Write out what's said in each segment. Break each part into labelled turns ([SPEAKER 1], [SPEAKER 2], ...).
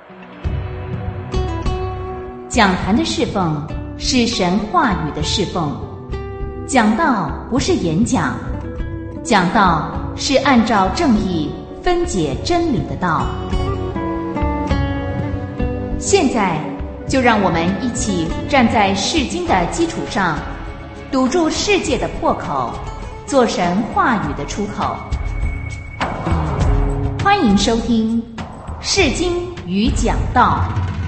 [SPEAKER 1] 讲坛的侍奉是神话语的侍奉，讲道不是演讲，讲道是按照正义分解真理的道。现在就让我们一起站在释经的基础上，堵住世界的破口，做神话语的出口。欢迎收听释经与讲道。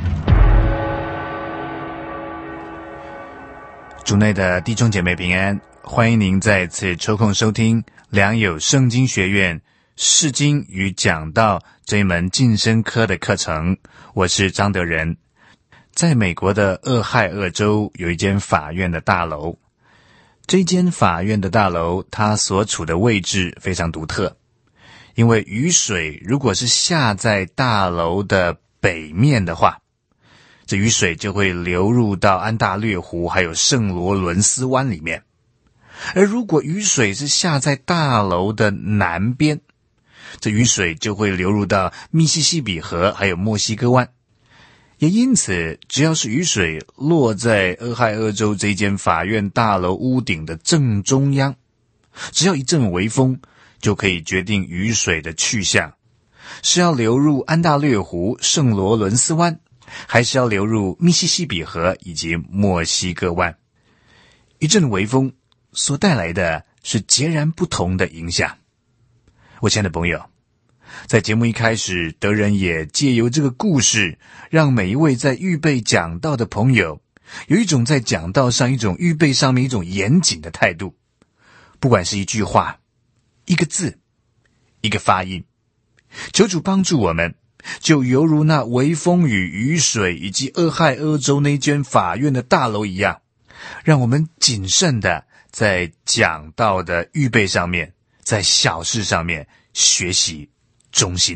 [SPEAKER 2] 主内的弟兄姐妹平安，欢迎您再次抽空收听良友圣经学院释经与讲道这一门晋升科的课程。我是张德仁。在美国的俄亥俄州有一间法院的大楼，这间法院的大楼它所处的位置非常独特，因为雨水如果是下在大楼的北面的话，这雨水就会流入到安大略湖还有圣罗伦斯湾里面。而如果雨水是下在大楼的南边，这雨水就会流入到密西西比河还有墨西哥湾。也因此，只要是雨水落在俄亥俄州这间法院大楼屋顶的正中央，只要一阵微风就可以决定雨水的去向，是要流入安大略湖、圣罗伦斯湾，还是要流入密西西比河以及墨西哥湾。一阵微风所带来的是截然不同的影响。我亲爱的朋友，在节目一开始，德仁也借由这个故事，让每一位在预备讲道的朋友有一种在讲道上一种预备上面一种严谨的态度。不管是一句话、一个字、一个发音，求主帮助我们，就犹如那微风与雨水以及俄亥俄州那间法院的大楼一样，让我们谨慎的在讲道的预备上面，在小事上面学习忠心。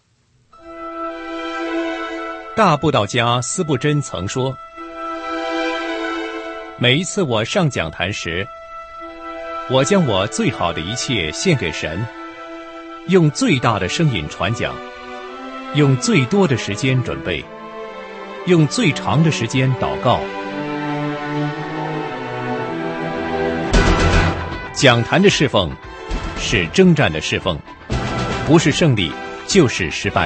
[SPEAKER 3] 大布道家司布真曾说，每一次我上讲坛时，我将我最好的一切献给神，用最大的声音传讲，用最多的时间准备，用最长的时间祷告。讲坛的侍奉是征战的侍奉，不是胜利就是失败。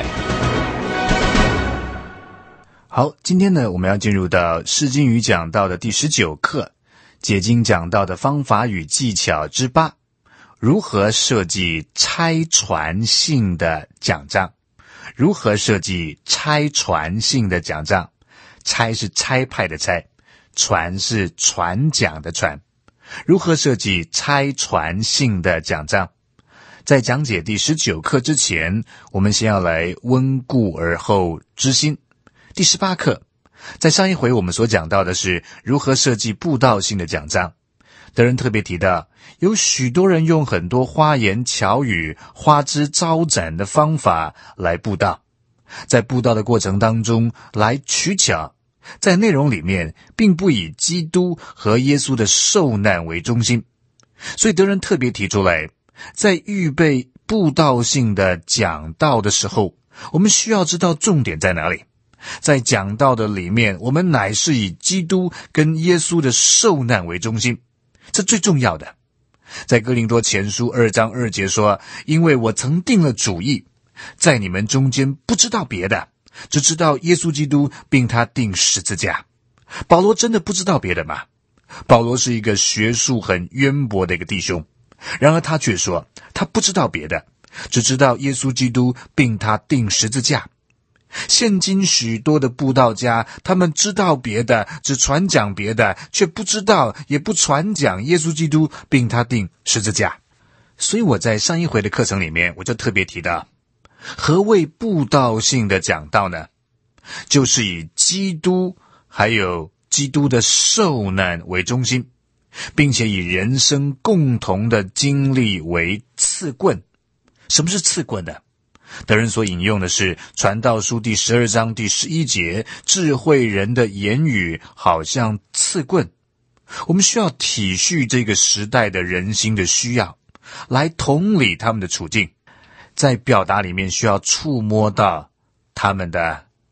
[SPEAKER 2] 好，今天呢，我们要进入到释经与讲道的第19课，解经讲道的方法与技巧之8，如何设计拆传性的讲章。如何设计拆传性的讲章？拆是差派的差，传是传讲的传。如何设计拆传性的讲章？在讲解第19课之前，我们先要来温故而后知新。第18课，在上一回我们所讲到的是如何设计布道性的讲章。德仁特别提到，有许多人用很多花言巧语、花枝招展的方法来布道，在布道的过程当中来取巧，在内容里面并不以基督和耶稣的受难为中心。所以德仁特别提出来，在预备布道性的讲道的时候，我们需要知道重点在哪里。在讲道的里面，我们乃是以基督跟耶稣的受难为中心，这最重要的。在哥林多前书2章2节说，因为我曾定了主意，在你们中间不知道别的，只知道耶稣基督并他钉十字架。保罗真的不知道别的吗？保罗是一个学术很渊博的一个弟兄，然而他却说他不知道别的，只知道耶稣基督并他钉十字架。现今许多的布道家，他们知道别的，只传讲别的，却不知道也不传讲耶稣基督并他钉十字架。所以我在上一回的课程里面，我就特别提到，何谓布道性的讲道呢？就是以基督还有基督的受难为中心，并且以人生共同的经历为刺棍。什么是刺棍呢？德仁所引用的是传道书第12章第11节，智慧人的言语好像刺棍。我们需要体恤这个时代的人心的需要，来同理他们的处境，在表达里面需要触摸到他们的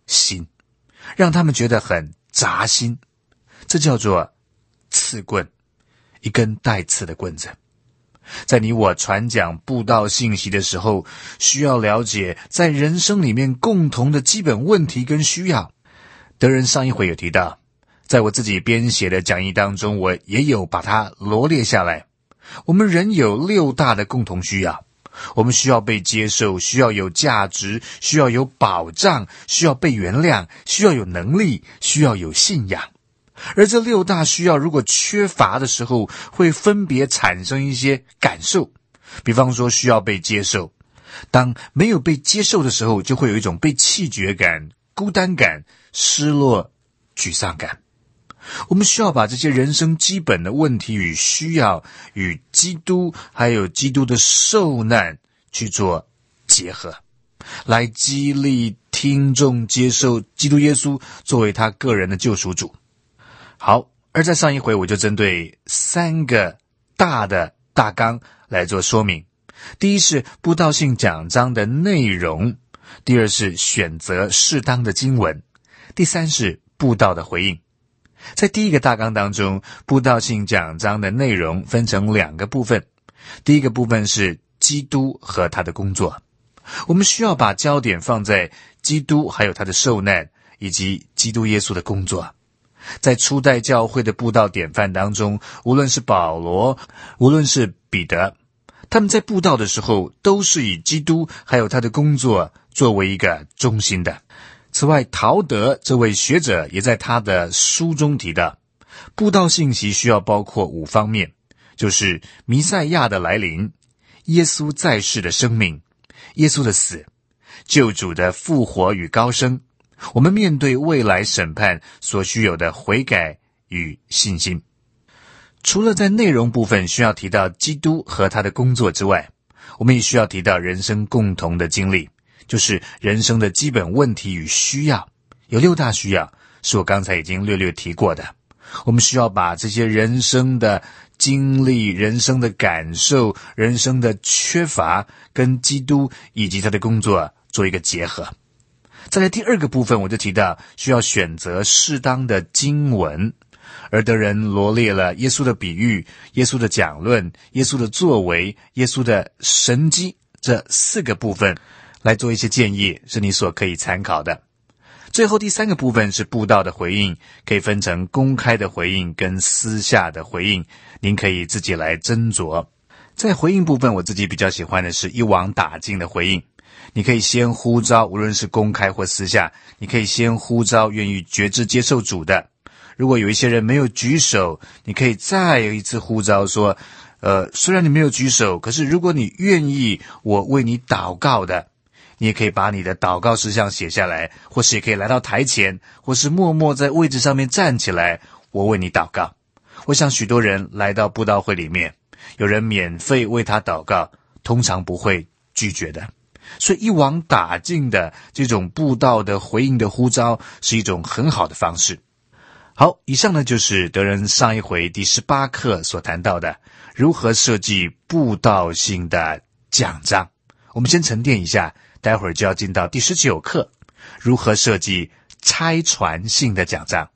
[SPEAKER 2] 心，让他们觉得很扎心。这叫做刺棍，一根带刺的棍子。在你我传讲布道信息的时候，需要了解在人生里面共同的基本问题跟需要。德仁上一回有提到，在我自己编写的讲义当中，我也有把它罗列下来。我们人有6大的共同需要，我们需要被接受，需要有价值，需要有保障，需要被原谅，需要有能力，需要有信仰。而这6大需要如果缺乏的时候，会分别产生一些感受。比方说需要被接受，当没有被接受的时候，就会有一种被弃绝感、孤单感、失落、沮丧感。我们需要把这些人生基本的问题与需要与基督还有基督的受难去做结合，来激励听众接受基督耶稣作为他个人的救赎主。好，而在上一回我就针对3个大的大纲来做说明。第一是布道性讲章的内容，第二是选择适当的经文，第三是布道的回应。在第一个大纲当中，布道性讲章的内容分成2个部分。第一个部分是基督和他的工作，我们需要把焦点放在基督还有他的受难以及基督耶稣的工作。在初代教会的布道典范当中，无论是保罗，无论是彼得，他们在布道的时候都是以基督还有他的工作作为一个中心的。此外，陶德这位学者也在他的书中提到，布道信息需要包括5方面，就是弥赛亚的来临、耶稣在世的生命、耶稣的死、救主的复活与高升，我们面对未来审判所需有的悔改与信心。除了在内容部分需要提到基督和他的工作之外，我们也需要提到人生共同的经历，就是人生的基本问题与需要。有6大需要，是我刚才已经略略提过的。我们需要把这些人生的经历、人生的感受、人生的缺乏跟基督以及他的工作做一个结合。再来第2个部分，我就提到需要选择适当的经文，而德仁罗列了耶稣的比喻、耶稣的讲论、耶稣的作为、耶稣的神迹这4个部分来做一些建议，是你所可以参考的。最后第3个部分是布道的回应，可以分成公开的回应跟私下的回应，您可以自己来斟酌。在回应部分，我自己比较喜欢的是一网打尽的回应。你可以先呼召，无论是公开或私下，你可以先呼召愿意决志接受主的。如果有一些人没有举手，你可以再有一次呼召说，虽然你没有举手，可是如果你愿意我为你祷告的，你也可以把你的祷告事项写下来，或是也可以来到台前，或是默默在位置上面站起来，我为你祷告。我想许多人来到布道会里面，有人免费为他祷告，通常不会拒绝的。所以一网打尽的这种布道的回应的呼召是一种很好的方式。好，以上呢就是德仁上一回第18课所谈到的如何设计布道性的讲章。我们先沉淀一下，待会儿就要进到第19课，如何设计拆传性的讲章。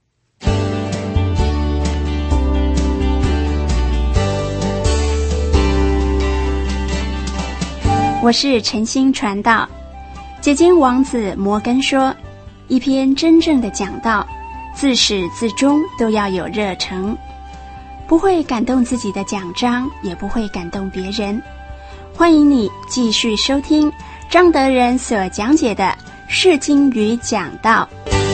[SPEAKER 4] 我是晨星传道。解经王子摩根说，一篇真正的讲道，自始至终都要有热诚，不会感动自己的讲章，也不会感动别人。欢迎你继续收听张德仁所讲解的释经与讲道。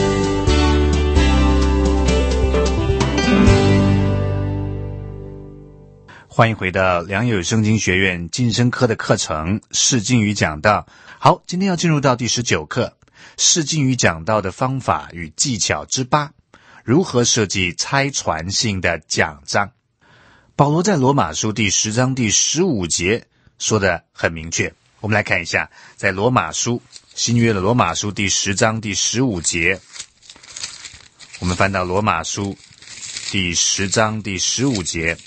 [SPEAKER 2] 欢迎回到良友圣经学院晋升科的课程释经与讲道。好，今天要进入到第19课，释经与讲道的方法与技巧之8，如何设计拆传性的讲章。保罗在罗马书第10章第15节说得很明确，我们来看一下，在罗马书新约的罗马书第10章第15节，我们翻到罗马书第10章第15节。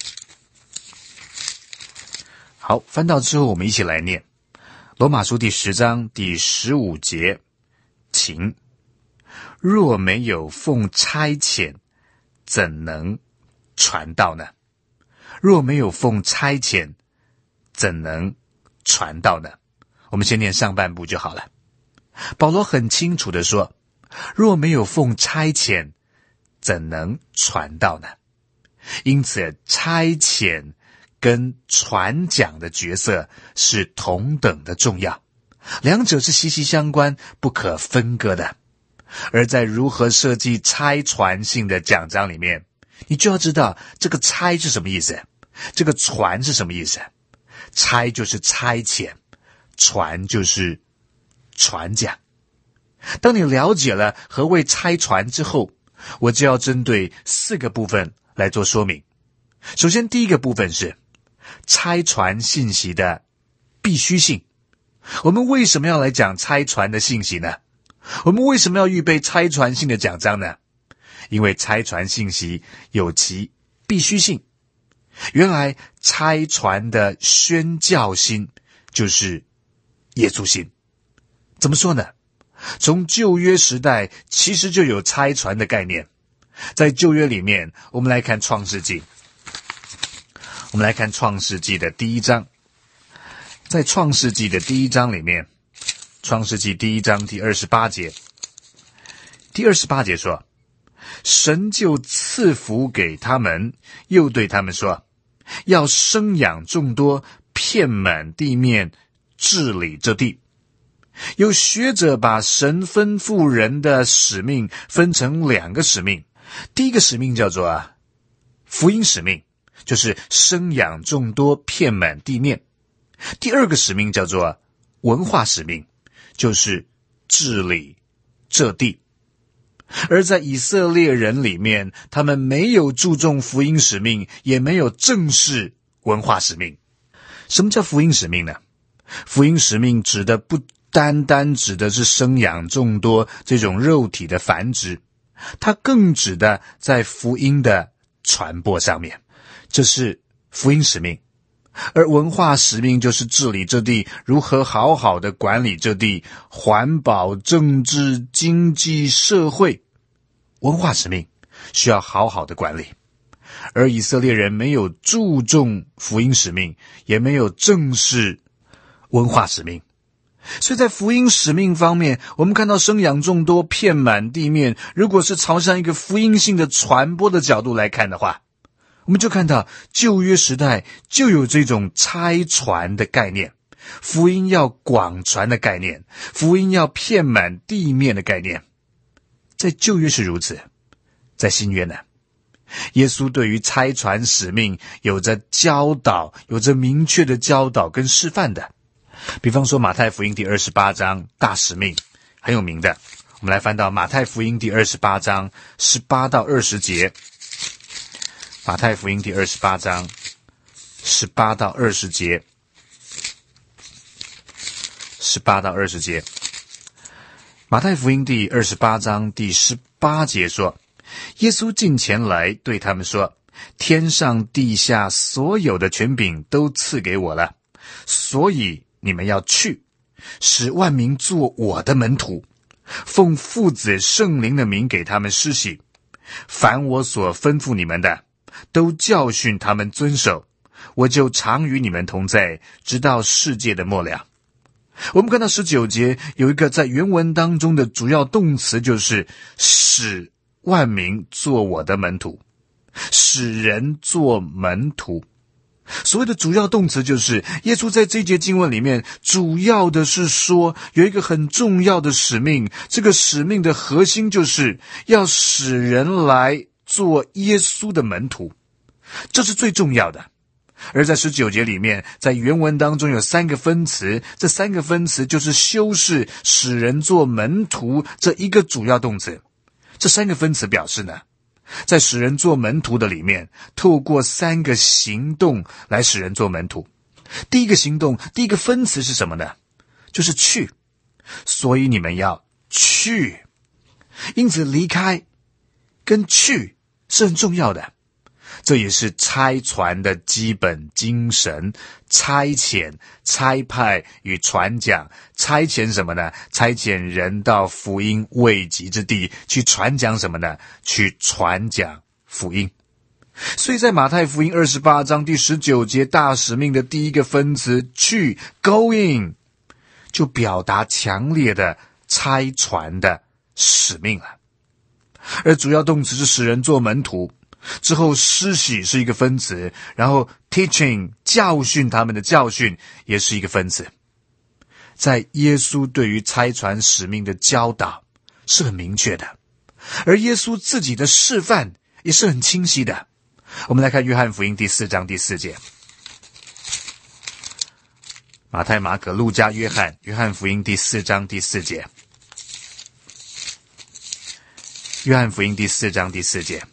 [SPEAKER 2] 好，翻到之后我们一起来念罗马书第10章第15节，请若没有奉差遣，怎能传道呢？若没有奉差遣，怎能传道呢？我们先念上半部就好了。保罗很清楚地说，若没有奉差遣，怎能传道呢？因此差遣跟传讲的角色是同等的重要，两者是息息相关，不可分割的。而在如何设计差传性的讲章里面，你就要知道这个差是什么意思，这个传是什么意思。差就是差遣，传就是传讲。当你了解了何谓差传之后，我就要针对4个部分来做说明。首先第一个部分是差传信息的必须性。我们为什么要来讲差传的信息呢？我们为什么要预备差传性的讲章呢？因为差传信息有其必须性。原来差传的宣教心就是耶稣心。怎么说呢？从旧约时代其实就有差传的概念。在旧约里面，我们来看创世纪。我们来看创世纪的第1章。在创世纪的第1章里面，创世纪第1章第28节，第28节说，神就赐福给他们，又对他们说，要生养众多，遍满地面，治理这地。有学者把神吩咐人的使命分成2个使命。第一个使命叫做福音使命，就是生养众多，遍满地面。第2个使命叫做文化使命，就是治理这地。而在以色列人里面，他们没有注重福音使命，也没有正视文化使命。什么叫福音使命呢？福音使命指的不单单指的是生养众多这种肉体的繁殖，它更指的在福音的传播上面，这是福音使命。而文化使命就是治理这地，如何好好的管理这地，环保、政治、经济、社会。文化使命需要好好的管理。而以色列人没有注重福音使命，也没有正视文化使命。所以在福音使命方面，我们看到生养众多，遍满地面，如果是朝向一个福音性的传播的角度来看的话，我们就看到旧约时代就有这种差传的概念，福音要广传的概念，福音要遍满地面的概念。在旧约是如此，在新约呢，耶稣对于差传使命有着教导，有着明确的教导跟示范的。比方说马太福音第28章大使命，很有名的。我们来翻到马太福音第28章18到20节。马太福音第28章18到20节，18到20节。马太福音第28章第18节说，耶稣近前来对他们说，天上地下所有的权柄都赐给我了，所以你们要去，使万民做我的门徒，奉父子圣灵的名给他们施洗，凡我所吩咐你们的，都教训他们遵守，我就常与你们同在，直到世界的末了。我们看到19节有一个在原文当中的主要动词，就是使万民做我的门徒，使人做门徒。所谓的主要动词，就是耶稣在这节经文里面主要的是说有一个很重要的使命，这个使命的核心就是要使人来做耶稣的门徒，这是最重要的。而在19节里面，在原文当中有3个分词，这3个分词就是修饰使人做门徒这一个主要动词。这3个分词表示呢，在使人做门徒的里面，透过3个行动来使人做门徒。第一个行动，第一个分词是什么呢？就是去。所以你们要去。因此离开跟去是很重要的。 这也是差传的基本精神，差遣、差派与传讲。差遣什么呢？差遣人到福音未及之地去传讲什么呢？去传讲福音。所以在马太福音28章第19节，大使命的第一个分词去 going 就表达强烈的差传的使命了。而主要动词是使人做门徒，之后施洗是一个分词，然后 teaching 教训他们的教训也是一个分词。在耶稣对于差传使命的教导是很明确的，而耶稣自己的示范也是很清晰的。我们来看约翰福音第4章第4节。马太、马可、路加、约翰福音第4章第4节。约翰福音第4章第4节。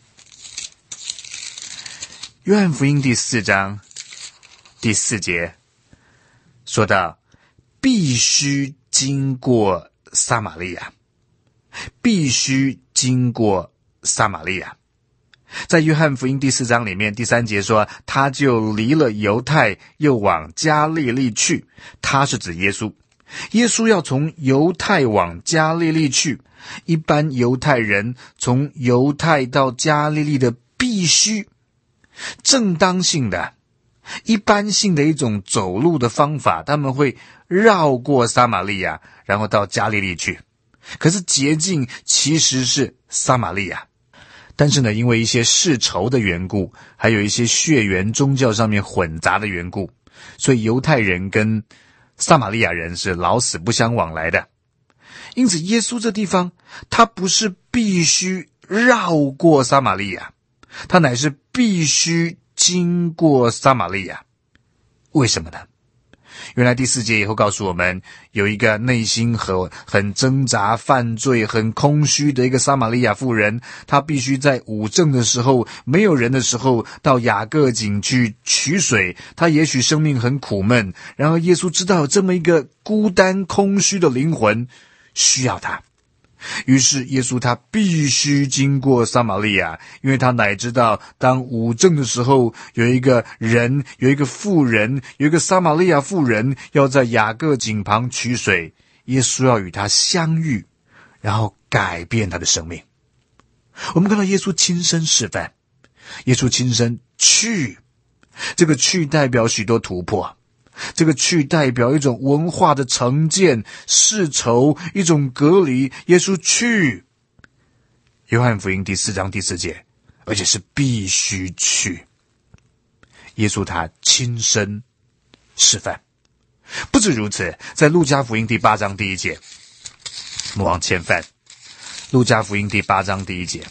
[SPEAKER 2] 约翰福音第4章第4节说到，必须经过撒玛利亚，必须经过撒玛利亚。在约翰福音第4章里面，第3节说，他就离了犹太，又往加利利去。他是指耶稣，耶稣要从犹太往加利利去。一般犹太人从犹太到加利利的必须、正当性的、一般性的一种走路的方法，他们会绕过撒玛利亚，然后到加利利去。可是捷径其实是撒玛利亚。但是呢，因为一些世仇的缘故，还有一些血缘宗教上面混杂的缘故，所以犹太人跟撒玛利亚人是老死不相往来的。因此耶稣这地方他不是必须绕过撒玛利亚，他乃是必须经过撒玛利亚。为什么呢？原来第4节以后告诉我们，有一个内心很挣扎、犯罪、很空虚的一个撒玛利亚妇人，她必须在午正的时候，没有人的时候，到雅各井去取水。她也许生命很苦闷，然后耶稣知道有这么一个孤单空虚的灵魂需要她，于是耶稣他必须经过撒玛利亚，因为他乃知道当午正的时候，有一个妇人，有一个撒玛利亚妇人要在雅各井旁取水，耶稣要与他相遇，然后改变他的生命。我们看到耶稣亲身示范，耶稣亲身去，这个去代表许多突破，这个去代表一种文化的成见、世仇，一种隔离。耶稣去，约翰福音第4章第4节，而且是必须去。耶稣他亲身示范。不止如此，在路加福音第8章第1节，我们往前翻，路加福音第8章第1节，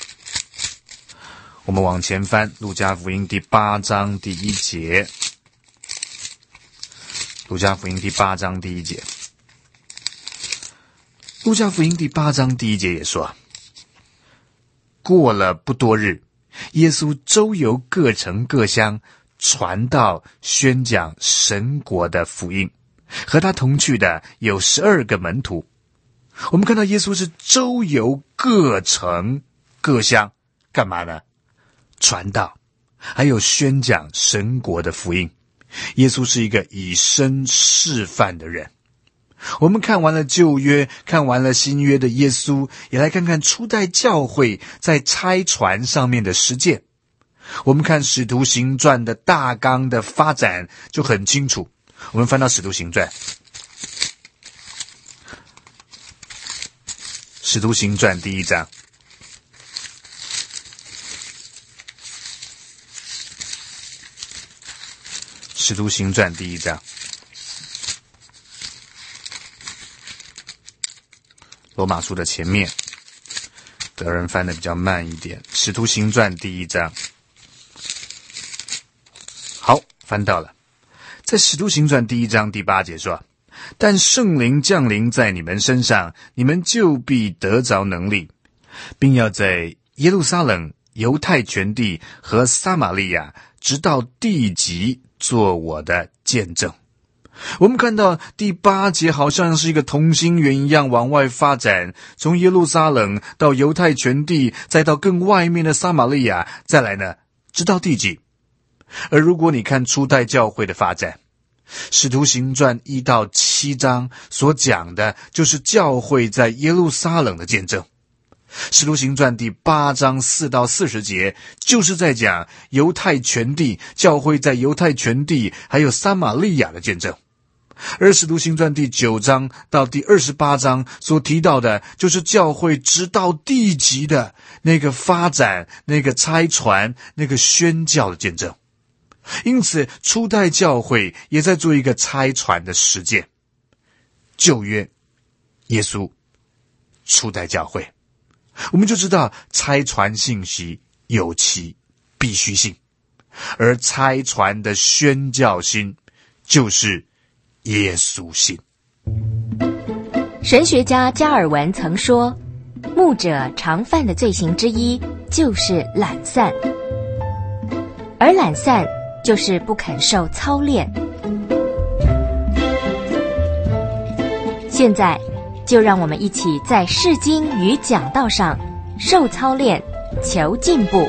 [SPEAKER 2] 我们往前翻，路加福音第8章第1节，路加福音第8章第1节，路加福音第8章第1节也说，过了不多日，耶稣周游各城各乡，传道宣讲神国的福音。和他同去的有12个门徒。我们看到耶稣是周游各城各乡，干嘛呢？传道，还有宣讲神国的福音。耶稣是一个以身示范的人。我们看完了旧约，看完了新约的耶稣，也来看看初代教会在差传上面的实践。我们看使徒行传的大纲的发展就很清楚。我们翻到使徒行传，使徒行传第1章，使徒行传第1章，罗马书的前面，德人翻的比较慢一点。使徒行传第1章，好，翻到了。在使徒行传第1章第8节说，但圣灵降临在你们身上，你们就必得着能力，并要在耶路撒冷、犹太全地和撒玛利亚直到地极做我的见证。我们看到第8节好像是一个同心圆一样往外发展，从耶路撒冷到犹太全地，再到更外面的撒玛利亚，再来呢直到地极。而如果你看初代教会的发展，使徒行传1到7章所讲的就是教会在耶路撒冷的见证。使徒行传第8章4到40节就是在讲犹太全地，教会在犹太全地还有撒玛利亚的见证。而使徒行传第9章到第28章所提到的就是教会直到地极的那个发展，那个差传，那个宣教的见证。因此初代教会也在做一个差传的实践。旧约耶稣，初代教会，我们就知道差传信息有其必须性，而差传的宣教心就是耶稣心。
[SPEAKER 5] 神学家加尔文曾说，牧者常犯的罪行之一就是懒散，而懒散就是不肯受操练。现在就让我们一起在释经与讲道上受操练，求进步。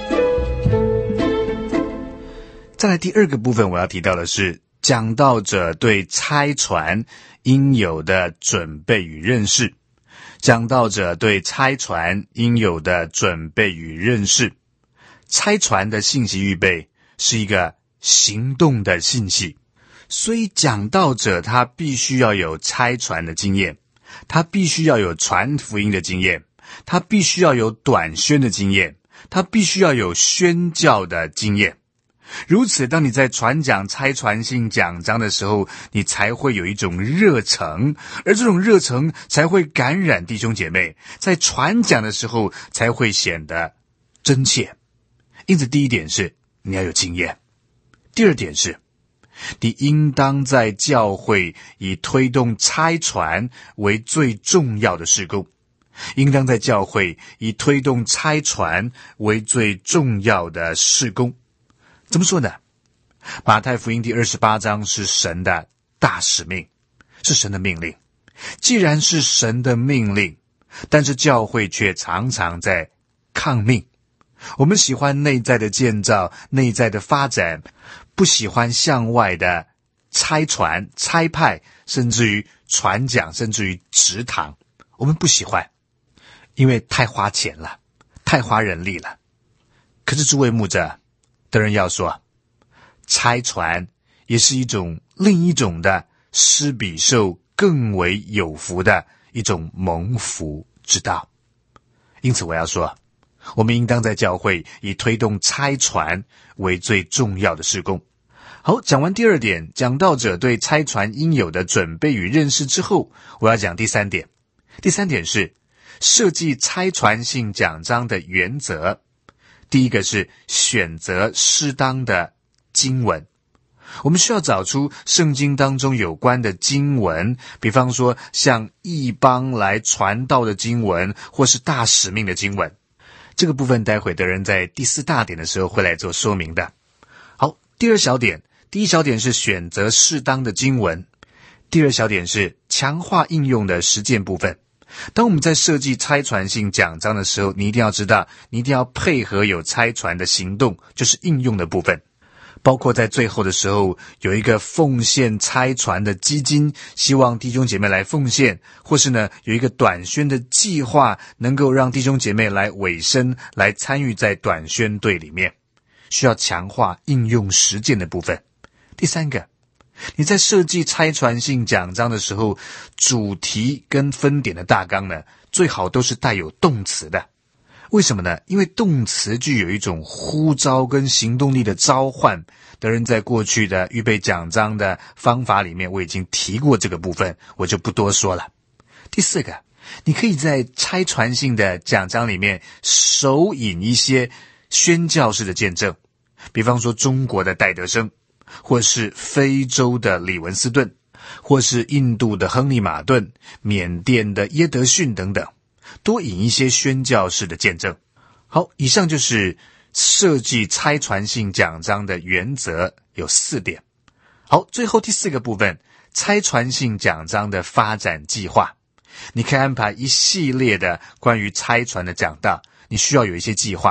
[SPEAKER 2] 再来第二个部分，我要提到的是讲道者对差传应有的准备与认识。讲道者对差传应有的准备与认识。差传的信息预备是一个行动的信息，所以讲道者他必须要有差传的经验，他必须要有传福音的经验，他必须要有短宣的经验，他必须要有宣教的经验。如此，当你在传讲差传性讲章的时候，你才会有一种热诚，而这种热诚才会感染弟兄姐妹，在传讲的时候才会显得真切。因此第一点是你要有经验，第二点是你应当在教会以推动差传为最重要的事工，应当在教会以推动差传为最重要的事工。怎么说呢？马太福音第28章是神的大使命，是神的命令。既然是神的命令，但是教会却常常在抗命。我们喜欢内在的建造，内在的发展，不喜欢向外的差传、差派，甚至于传讲，甚至于植堂。我们不喜欢，因为太花钱了，太花人力了。可是诸位牧者的人要说，差传也是另一种的施比受更为有福的一种蒙福之道。因此我要说，我们应当在教会以推动差传为最重要的事工。好，讲完第二点，讲道者对差传应有的准备与认识之后，我要讲第三点。第三点是设计差传性讲章的原则。第一个是选择适当的经文。我们需要找出圣经当中有关的经文，比方说像异邦来传道的经文，或是大使命的经文。这个部分待会的人在第4大点的时候会来做说明的。好，第二小点，第一小点是选择适当的经文，第二小点是强化应用的实践部分。当我们在设计差传性讲章的时候，你一定要知道，你一定要配合有差传的行动，就是应用的部分。包括在最后的时候有一个奉献差传的基金，希望弟兄姐妹来奉献，或是呢有一个短宣的计划，能够让弟兄姐妹来委身，来参与在短宣队里面，需要强化应用实践的部分。第三个，你在设计差传性讲章的时候，主题跟分点的大纲呢，最好都是带有动词的。为什么呢？因为动词具有一种呼召跟行动力的召唤。的人在过去的预备讲章的方法里面，我已经提过这个部分，我就不多说了。第四个，你可以在差传性的讲章里面手引一些宣教式的见证，比方说中国的戴德生，或是非洲的李文斯顿，或是印度的亨利马顿，缅甸的耶德逊等等，多引一些宣教式的见证。好，以上就是设计差传性讲章的原则，有4点。好，最后第4个部分，差传性讲章的发展计划。你可以安排一系列的关于差传的讲道，你需要有一些计划。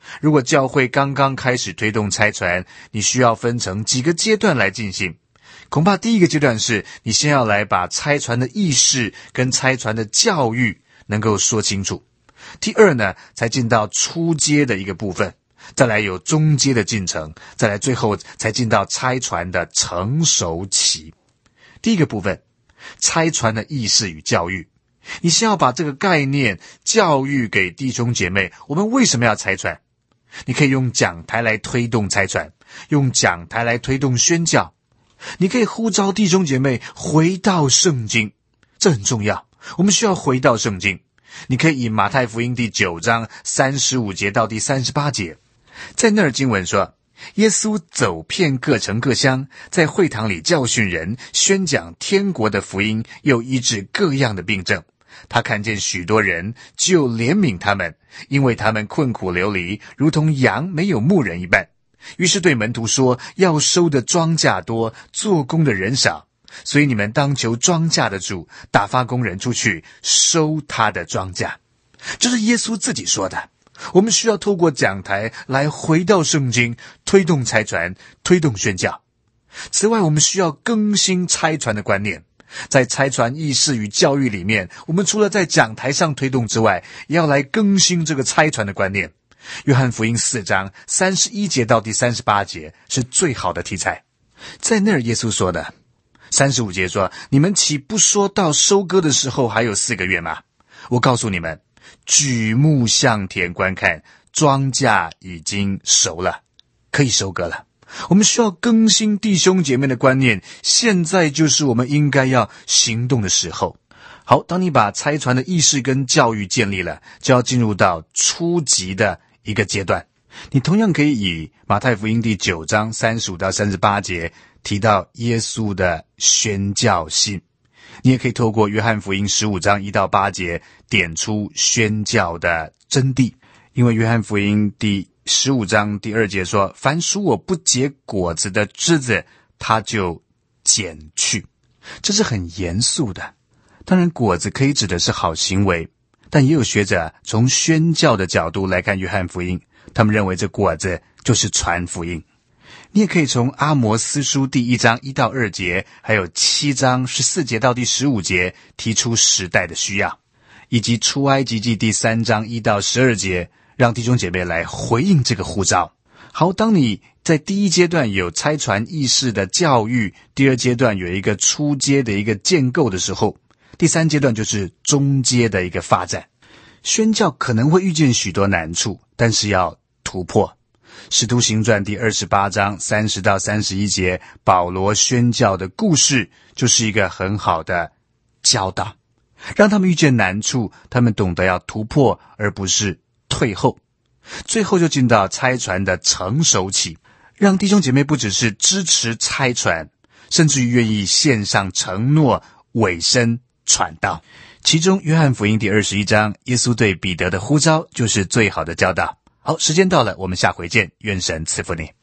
[SPEAKER 2] 如果教会刚刚开始推动差传，你需要分成几个阶段来进行。恐怕第一个阶段是你先要来把差传的意识跟差传的教育能够说清楚。第二呢，才进到初阶的一个部分，再来有中阶的进程，再来最后才进到差传的成熟期。第一个部分，差传的意识与教育，你先要把这个概念教育给弟兄姐妹，我们为什么要差传？你可以用讲台来推动差传，用讲台来推动宣教，你可以呼召弟兄姐妹回到圣经，这很重要，我们需要回到圣经。你可以以马太福音第9章35节到第38节，在那儿经文说，耶稣走遍各城各乡，在会堂里教训人，宣讲天国的福音，又医治各样的病症。他看见许多人，就怜悯他们，因为他们困苦流离，如同羊没有牧人一般。于是对门徒说，要收的庄稼多，做工的人少，所以你们当求庄稼的主打发工人出去收他的庄稼。这是耶稣自己说的。我们需要透过讲台来回到圣经，推动差传，推动宣教。此外，我们需要更新差传的观念。在差传意识与教育里面，我们除了在讲台上推动之外，也要来更新这个差传的观念。约翰福音4章31节到第38节是最好的题材。在那儿耶稣说的35节说，你们岂不说到收割的时候还有4个月吗？我告诉你们，举目向田观看，庄稼已经熟了，可以收割了。我们需要更新弟兄姐妹的观念，现在就是我们应该要行动的时候。好，当你把差传的意识跟教育建立了，就要进入到初级的一个阶段。你同样可以以马太福音第9章35到38节提到耶稣的宣教信，你也可以透过约翰福音15章1到8节点出宣教的真谛。因为约翰福音第15章第2节说，凡属我不结果子的枝子，他就剪去。这是很严肃的。当然果子可以指的是好行为，但也有学者从宣教的角度来看约翰福音，他们认为这果子就是传福音。你也可以从阿摩斯书第1章1到2节，还有7章14节到第15节提出时代的需要，以及出埃及记第3章1到12节，让弟兄姐妹来回应这个呼召。好，当你在第一阶段有差传意识的教育，第二阶段有一个初阶的一个建构的时候，第三阶段就是中阶的一个发展。宣教可能会遇见许多难处，但是要突破。使徒行传第28章30到31节，保罗宣教的故事就是一个很好的教导，让他们遇见难处，他们懂得要突破，而不是退后。最后就进到差传的成熟期，让弟兄姐妹不只是支持差传，甚至于愿意献上承诺，委身传道。其中约翰福音第21章，耶稣对彼得的呼召就是最好的教导。好，时间到了，我们下回见，愿神赐福你。